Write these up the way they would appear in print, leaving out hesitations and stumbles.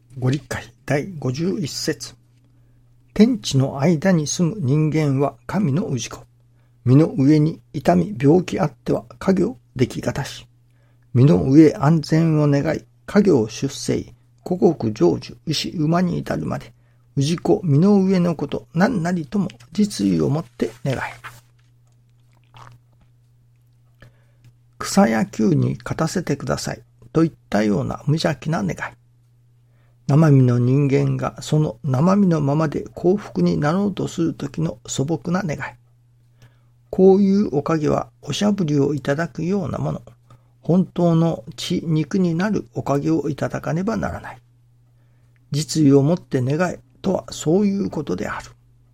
ご理解第51節。天地の間に住む人間は神の氏子。身の上に痛み病気あっては家業できがたし。身の上安全を願い、家業出世、五穀成就、牛馬に至るまで、氏子身の上のこと何なりとも実意をもって願い。草や球に勝たせてくださいといったような無邪気な願い。生身の人間がその生身のままで幸福になろうとするときの素朴な願い。こういうおかげはおしゃぶりをいただくようなもの、本当の血肉になるおかげをいただかねばならない。実意をもって願えとはそういうことである。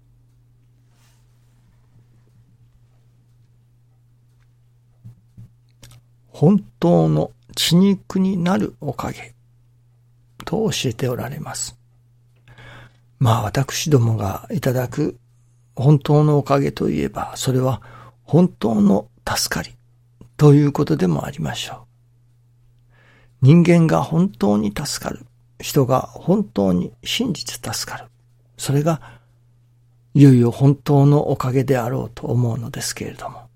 本当の血肉になるおかげと教えておられます。私どもがいただく本当のおかげといえば、それは本当の助かりということでもありましょう。人間が本当に助かる。人が本当に真実助かる。それがいよいよ本当のおかげであろうと思うのですけれども。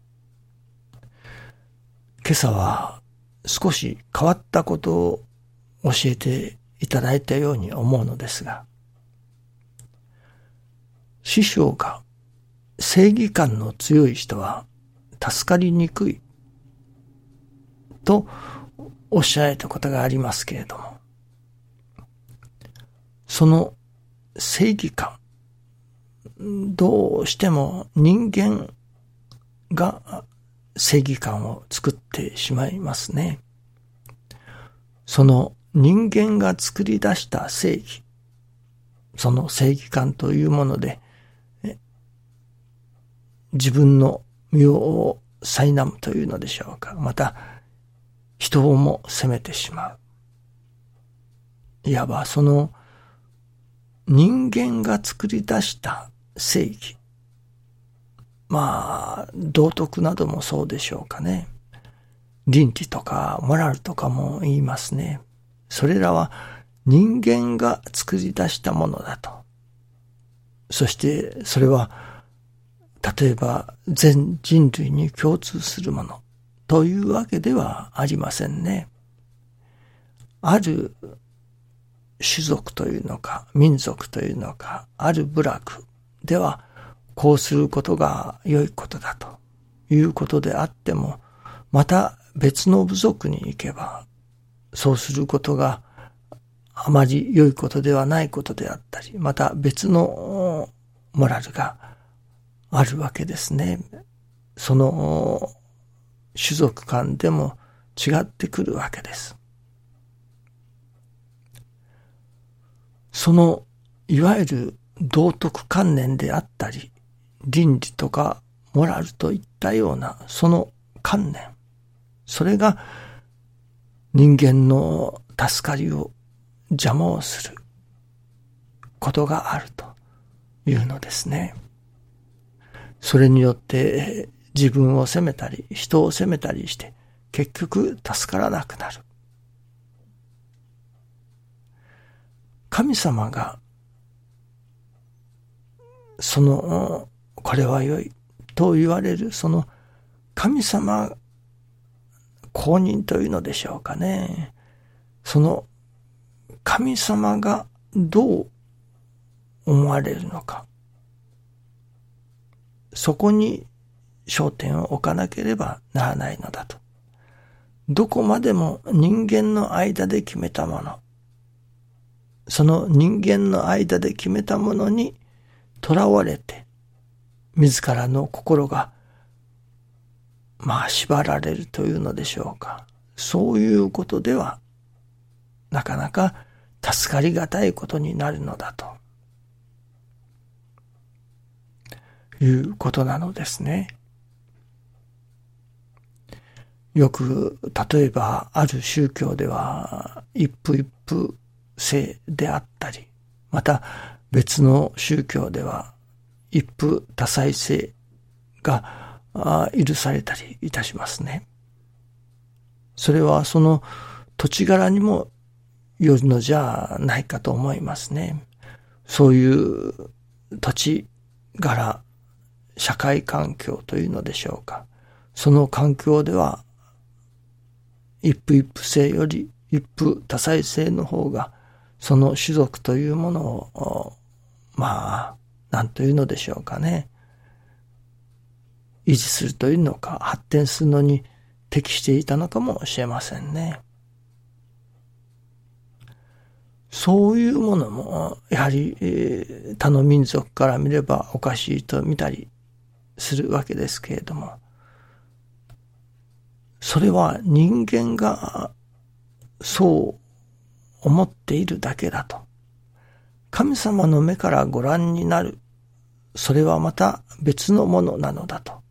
今朝は少し変わったことを教えていただいたように思うのですが、師匠が正義感の強い人は助かりにくいとおっしゃられたことがありますけれども、その正義感、どうしても人間が正義感を作ってしまいますね。その人間が作り出した正義、その正義感というもので自分の身を苛むというのでしょうか。また人をも責めてしまう。いわばその人間が作り出した正義、道徳などもそうでしょうかね。倫理とかモラルとかも言いますね。それらは人間が作り出したものだと。そしてそれは例えば全人類に共通するものというわけではありませんね。ある種族というのか民族というのかある部落ではこうすることが良いことだということであっても、また別の部族に行けばそうすることがあまり良いことではないことであったり、また別のモラルがあるわけですね。その種族間でも違ってくるわけです。そのいわゆる道徳観念であったり、倫理とかモラルといったようなその観念、それが人間の助かりを邪魔をすることがあるというのですね。それによって自分を責めたり人を責めたりして結局助からなくなる。神様がそのこれは良いと言われるその神様公認というのでしょうかね。その神様がどう思われるのか、そこに焦点を置かなければならないのだと。どこまでも人間の間で決めたもの、その人間の間で決めたものにとらわれて自らの心が縛られるというのでしょうか。そういうことではなかなか助かりがたいことになるのだということなのですね。よく例えばある宗教では一夫一夫制であったり、また別の宗教では一夫多妻制が許されたりいたしますね。それはその土地柄にもよるのじゃないかと思いますね。そういう土地柄、社会環境というのでしょうか。その環境では、一夫一夫制より一夫多妻制の方が、その種族というものを、なんというのでしょうかね。維持するというのか、発展するのに適していたのかもしれませんね。そういうものも、やはり、他の民族から見ればおかしいと見たりするわけですけれども、それは人間がそう思っているだけだと。神様の目からご覧になる、それはまた別のものなのだと。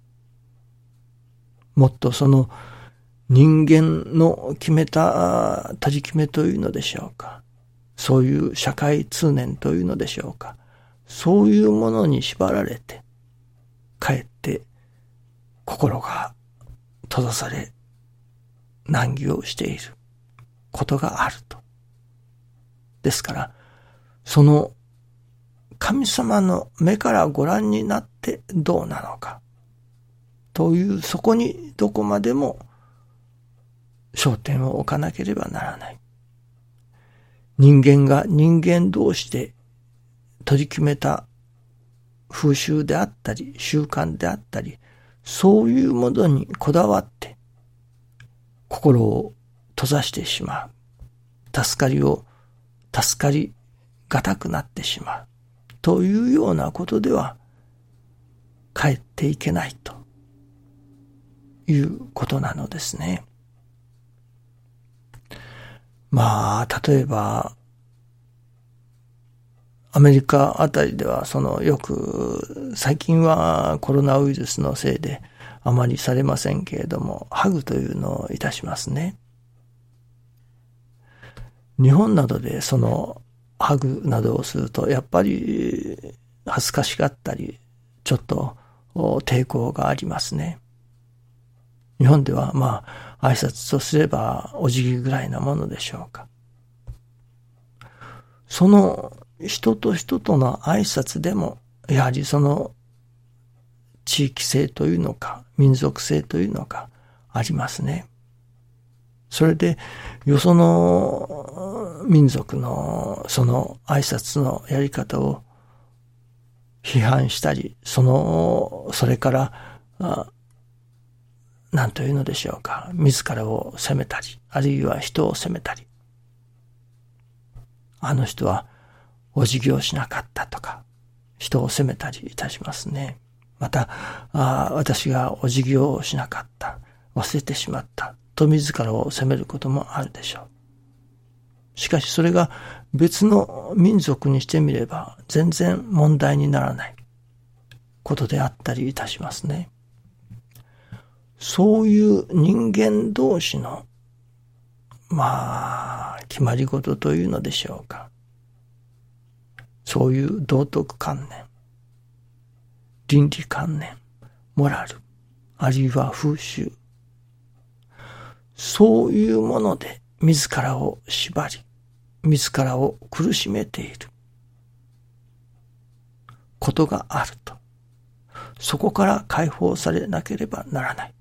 もっとその人間の決めた取り決めというのでしょうか。そういう社会通念というのでしょうか。そういうものに縛られて、かえって心が閉ざされ、難儀をしていることがあると。ですから、その神様の目からご覧になってどうなのかという、そこにどこまでも焦点を置かなければならない。人間が人間同士で取り決めた風習であったり習慣であったり、そういうものにこだわって心を閉ざしてしまう。助かりがたくなってしまう。というようなことでは帰っていけないということなのですね。例えば、アメリカあたりでは、よく、最近はコロナウイルスのせいであまりされませんけれども、ハグというのをいたしますね。日本などでハグなどをすると、やっぱり恥ずかしがったり、ちょっと抵抗がありますね。日本では挨拶とすればお辞儀ぐらいなものでしょうか。その人と人との挨拶でも、やはりその地域性というのか、民族性というのか、ありますね。それで、よその民族のその挨拶のやり方を批判したり、それから、なんというのでしょうか。自らを責めたり、あるいは人を責めたり。あの人はお辞儀をしなかったとか、人を責めたりいたしますね。また、私がお辞儀をしなかった、忘れてしまったと自らを責めることもあるでしょう。しかしそれが別の民族にしてみれば全然問題にならないことであったりいたしますね。そういう人間同士の、決まり事というのでしょうか。そういう道徳観念、倫理観念、モラル、あるいは風習。そういうもので自らを縛り、自らを苦しめていることがあると。そこから解放されなければならない。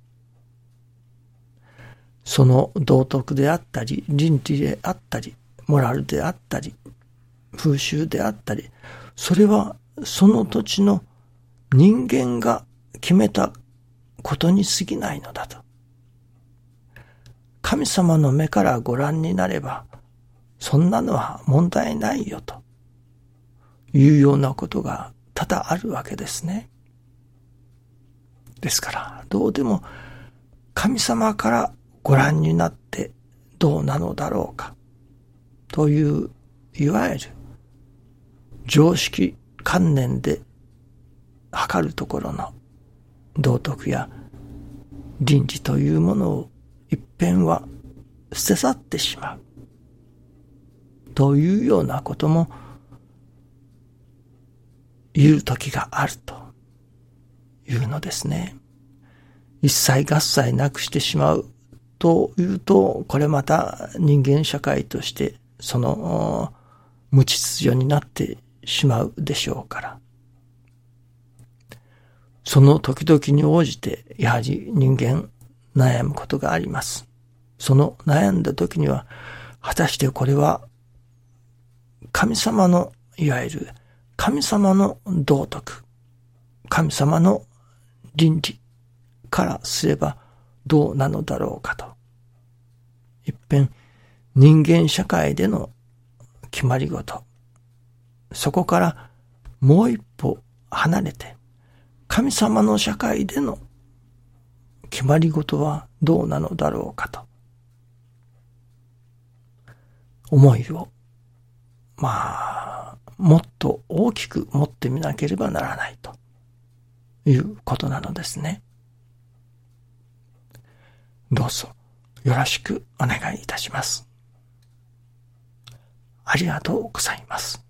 その道徳であったり、倫理であったり、モラルであったり、風習であったり、それはその土地の人間が決めたことに過ぎないのだと。神様の目からご覧になれば、そんなのは問題ないよというようなことが多々あるわけですね。ですから、どうでも神様からご覧になってどうなのだろうかという、いわゆる常識観念で測るところの道徳や倫理というものを一遍は捨て去ってしまうというようなことも言う時があるというのですね。一切合切なくしてしまうというと、これまた人間社会としてその無秩序になってしまうでしょうから。その時々に応じてやはり人間悩むことがあります。その悩んだ時には果たしてこれは神様のいわゆる神様の道徳、神様の倫理からすればどうなのだろうかと。一遍人間社会での決まり事、そこからもう一歩離れて神様の社会での決まり事はどうなのだろうかと思いをもっと大きく持ってみなければならないということなのですね。どうぞよろしくお願いいたします。ありがとうございます。